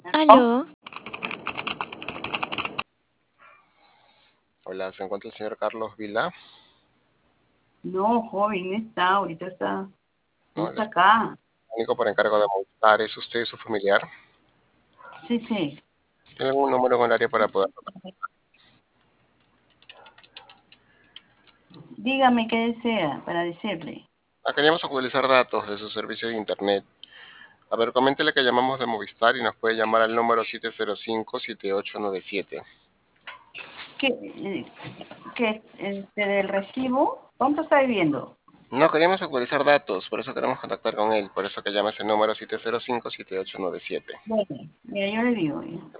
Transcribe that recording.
Aló, Hola, ¿se encuentra el señor Carlos Vila? no, joven, está, ahorita está, no No, él está es acá. único por encargo de Movistar. ¿Es usted su familiar? Sí, sí. ¿Tiene algún número en el área para poder? Dígame qué desea para decirle. Queríamos actualizar datos de su servicio de internet. A ver, coméntele que llamamos de Movistar y nos puede llamar al número 705-7897. ¿Qué, del recibo? ¿Cuánto está viviendo? No, queríamos actualizar datos, por eso queremos contactar con él. Por eso que llama ese número 705-7897. Bueno, mira, yo le digo.